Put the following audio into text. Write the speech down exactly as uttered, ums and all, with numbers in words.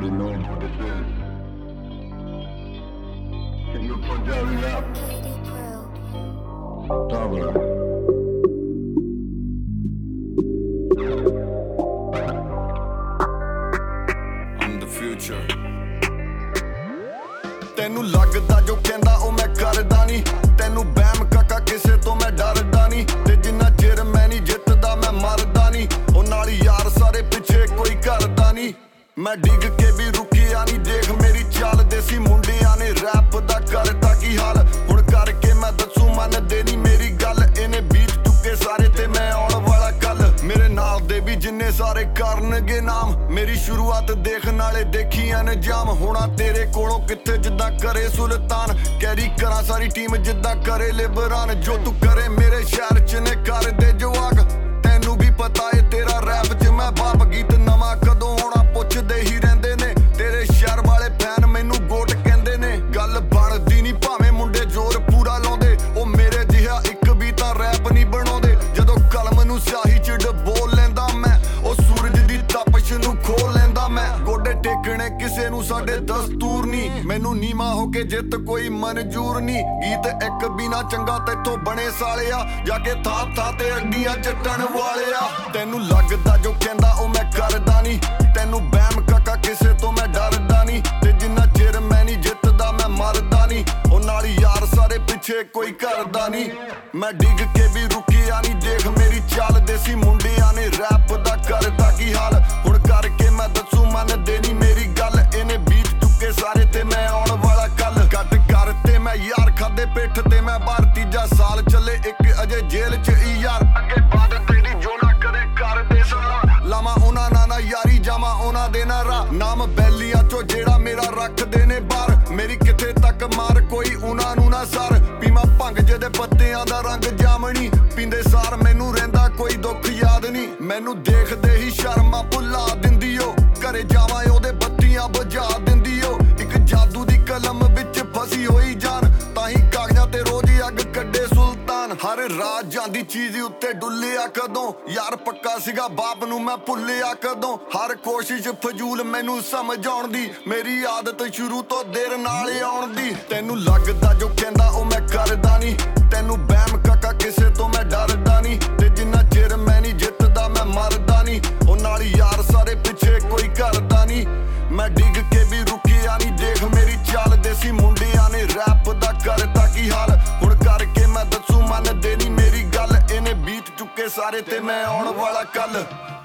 already know what it is. Can you put that up? Double. I'm the future. ਤੈਨੂੰ ਲੱਗਦਾ ਜੋ ਕਹਿੰਦਾ ਉਹ ਮੈਂ ਕਰਦਾ ਨਹੀਂ, ਤੈਨੂੰ ਬਹਿਮ ਕਾਕਾ ਕਿਸੇ ਤੋਂ ਮੈਂ ਡਰਦਾ ਨਹੀਂ, ਤੇ ਜਿੰਨਾ ਚਿਰ ਮੈਂ ਨਹੀਂ ਜਿੱਤਦਾ ਮੈਂ ਮਰਦਾ ਨਹੀਂ, ਉਹ ਨਾਲ ਯਾਰ ਸਾਰੇ ਪਿੱਛੇ ਕੋਈ ਕਰਦਾ ਨਹੀਂ। ਮੈਂ ਡਿੱਗ ਕੇ ਵੀ ਰੁਕਿਆ ਨਹੀਂ, ਦੇਖ ਮੇਰੀ ਚਾਲ ਦੇਸੀ ਮੁੰਡਿਆਂ ਨੇ ਰੈਪ ਦਾ ਕਰਤਾ ਕੀ ਹਾਲ, ਹੁਣ ਕਰਕੇ ਮੈਂ ਦੱਸੂ ਮੰਨਦੇ ਨਹੀਂ ਮੇਰੀ ਗੱਲ, ਇਹਨੇ ਬੀਤ ਚੁੱਕੇ ਸਾਰੇ ਤੇ ਮੈਂ ਆਉਣ ਵਾਲਾ ਕੱਲ, ਮੇਰੇ ਨਾਲ ਦੇ ਵੀ ਜਿੰਨੇ ਸਾਰੇ ਕਰਨਗੇ ਨਾਮ, ਮੇਰੀ ਸ਼ੁਰੂਆਤ ਦੇਖਣ ਵਾਲੇ ਦੇਖੀ ਅੰਜਾਮ, ਹੋਣਾ ਤੇਰੇ ਕੋਲੋਂ ਕਿੱਥੇ ਜਿੱਦਾਂ ਕਰੇ ਸੁਲਤਾਨ, ਕੈਰੀ ਕਰਾਂ ਸਾਰੀ ਟੀਮ ਜਿੱਦਾਂ ਕਰੇ ਲਿਬਰਾਨ, ਜੋ ਤੂੰ ਕਰੇ ਮੇਰੇ ਸ਼ਹਿਰ ਚ ਨੇ ਕਰਦੇ ਜਵਾਕ, ਤੈਨੂੰ ਵੀ ਪਤਾ ਏ ਤੇਰਾ ਰੈਪ ਚ ਮੈਂ ਬਾਪ, ਗੀਤ ਨਵਾਂ ਕਦੋਂ ਆਉਣਾ ਪੁੱਛਦੇ ਹੀ ਰਹਿੰਦੇ ਨੇ, ਤੇਰੇ ਸ਼ਹਿਰ ਵਾਲੇ ਫੈਨ ਮੈਨੂੰ ਗੋਟ ਕਹਿੰਦੇ ਨੇ, ਗੱਲ ਬਣਦੀ ਨਹੀਂ ਭਾਵੇਂ ਮੁੰਡੇ ਜ਼ੋਰ ਪੂਰਾ ਲਾਉਂਦੇ, ਉਹ ਮੇਰੇ ਜਿਹਾ ਇੱਕ ਵੀ ਤਾਂ ਰੈਪ ਨਹੀਂ ਬਣਾਉਂਦੇ, ਜਦੋਂ ਕਲਮ ਨੂੰ ਸਿਆਹੀ ਚ ਡਬੋ ਲੈਂਦਾ ਮੈਂ, ਉਹ ਸੂਰਜ ਦੀ ਤਪਸ਼ ਨੂੰ ਖੋਲ ਲੈਂਦਾ ਮੈਂ, ਗੋਡੇ ਟੇਕਣੇ ਕਿਸੇ ਨੂੰ ਸਾਡੇ ਦਸਤੂਰ ਨਹੀਂ, ਮੈਨੂੰ ਨੀਵਾਂ ਹੋ ਕੇ ਜਿੱਤ ਕੋਈ ਮਨਜ਼ੂਰ ਨਹੀਂ, ਗੀਤ ਇੱਕ ਬਿਨਾ ਚੰਗਾ ਤੈਥੋਂ ਬਣੇ ਸਾਲਿਆ, ਜਾ ਕੇ ਥਾਂ ਥਾਂ ਤੇ ਅੱਡੀਆਂ ਚੱਟਣ ਵਾਲਿਆ, ਤੈਨੂੰ ਲੱਗਦਾ ਜੋ ਕਹਿੰਦਾ ਉਹ ਮੈਂ ਕਰਦਾ ਨਹੀਂ, ਤੈਨੂੰ ਬਹਿਮ ਕਾਕਾ ਕਿਸੇ ਤੋਂ ਮੈਂ ਡਰਦਾ ਨਹੀਂ, ਤੇ ਜਿੰਨਾ ਚਿਰ ਮੈਂ ਨਹੀਂ ਜਿੱਤਦਾ ਮੈਂ ਮਰਦਾ ਨਹੀਂ, ਉਹ ਨਾਲ ਯਾਰ ਸਾਰੇ ਪਿੱਛੇ ਕੋਈ ਕਰਦਾ ਨਹੀਂ, ਮੈਂ ਡਿੱਗ ਕੇ ਵੀ ਰੁਕਿਆ ਨਹੀਂ, ਦੇਖ ਮੇਰੀ ਚਾਲ ਦੇਸੀ ਮੁੰਡਿਆਂ ਨੇ ਰੈਪ ਦਾ ਕਰਤਾ ਕੀ ਹਾਲ, ਹੁਣ ਕਰਕੇ ਮੈਂ ਦੱਸੂ ਮੰਨਦੇ ਨਹੀਂ ਮੇਰੀ ਗੱਲ, ਇਹਨੇ ਬੀਤ ਚੁੱਕੇ ਸਾਰੇ ਤੇ ਮੈਂ ਆਉਣ ਵਾਲਾ ਕੱਲ, ਕੱਟ ਕਰ ਤੇ ਮੈਂ ਯਾਰ ਖਾਦੇ ਪਿੱਠ ਤੇ ਮੈਂ ਬਾਹਰ, ਤੀਜਾ ਸਾਲ ਚੱਲੇ ਇੱਕ ਅਜੇ ਜੇਲ੍ਹ ਚ ਹੀ ਯਾਰ, ਅੱਗੇ ਬਾਦ ਤੇਰੀ ਜੋ ਨਾ ਕਰੇ ਕਰਦੇ ਸਾਰਾ, ਲਾਵਾਂ ਉਹਨਾਂ ਨਾਲ ਨਾ ਯਾਰੀ ਜਾਵਾਂ ਉਹਨਾਂ ਦੇ ਨਾਲ ਰਾਹ, ਨਾਮ ਬੈਲੀਆਂ ਚੋਂ ਜਿਹੜਾ ਮੇਰਾ ਰੱਖਦੇ ਨੇ ਬਾਹਰ, ਮੇਰੀ ਕਿੱਥੇ ਤੱਕ ਮਾਰ ਕੋਈ ਉਹਨਾਂ ਨੂੰ ਨਾ ਸਰ, ਪੀਵਾਂ ਭੰਗ ਜਿਹਦੇ ਪੱਤਿਆਂ ਦਾ ਰੰਗ ਜਾਮਣੀ, ਪੀਂਦੇ ਸਾਰ ਮੈਨੂੰ ਰਹਿੰਦਾ ਕੋਈ ਦੁੱਖ ਯਾਦ ਨਹੀਂ, ਮੈਨੂੰ ਦੇਖਦੇ ਹੀ ਸ਼ਰਮਾਂ ਭੁੱਲਾ ਦਿੰਦੀ ਓ, ਘਰੇ ਜਾਵਾਂ ਉਹਦੇ ਬੱਤੀਆਂ ਬੁਝਾ ਦਿੰਦੀ ਓ, ਇੱਕ ਜਾਦੂ ਦੀ ਕਲਮ ਵਿੱਚ ਫਸੀ ਹੋਈ ਜਾਨ, ਤਾਂ ਹੀ ਕਾਗਜ਼ਾਂ ਤੇ ਰੋਜ਼ ਅੱਗ ਕੱਢੇ ਸੁਲਤਾਨ, ਹਰ ਰਾਤ ਜਾਂਦੀ ਚੀਜ਼ ਉੱਤੇ ਡੁੱਲਿਆ ਕਦੋਂ, ਯਾਰ ਪੱਕਾ ਸੀਗਾ ਬਾਪ ਨੂੰ ਮੈਂ ਭੁੱਲਿਆ ਕਦੋਂ, ਹਰ ਕੋਸ਼ਿਸ਼ ਫਜ਼ੂਲ ਮੈਨੂੰ ਸਮਝਾਉਣ ਦੀ, ਮੇਰੀ ਆਦਤ ਸ਼ੁਰੂ ਤੋਂ ਦੇਰ ਨਾਲ ਆਉਣ ਦੀ, ਤੈਨੂੰ ਲੱਗਦਾ ਜੋ ਕਹਿੰਦਾ ਉਹ ਮੈਂ ਕਰਦਾ ਨਹੀਂ, ਤੈਨੂੰ ਬਹਿਮ ਕਾਕਾ ਕਿਸੇ ਤੋਂ ਮੈਂ ਡਰਦਾ ਨਹੀਂ, ਤੇ ਜਿੰਨਾ ਚਿਰ ਮੈਂ ਨਹੀਂ ਜਿੱਤਦਾ ਮੈਂ ਮਰਦਾ ਨਹੀਂ, ਉਹ ਨਾਲ ਯਾਰ ਸਾਰੇ ਪਿੱਛੇ ਕੋਈ ਕਰਦਾ ਨਹੀਂ, ਮੈਂ ਡਿੱਗ ਕੇ ਵੀ ਰੁਕਿਆ ਨਹੀਂ, ਦੇਖ ਮੇਰੀ ਚਾਲ ਦੇਸੀ ਮੁੰਡਿਆਂ ਨੇ ਰੈਪ ਦਾ ਕਰਤਾ ਕੀ ਹਾਲ, ਹੁਣ ਕਰਕੇ ਮੈਂ ਦੱਸੂ ਮੰਨਦੇ ਨਹੀਂ ਮੇਰੀ ਗੱਲ, ਇਹਨੇ ਬੀਤ ਚੁੱਕੇ ਸਾਰੇ ਤੇ ਮੈਂ ਆਉਣ ਵਾਲਾ ਕੱਲ।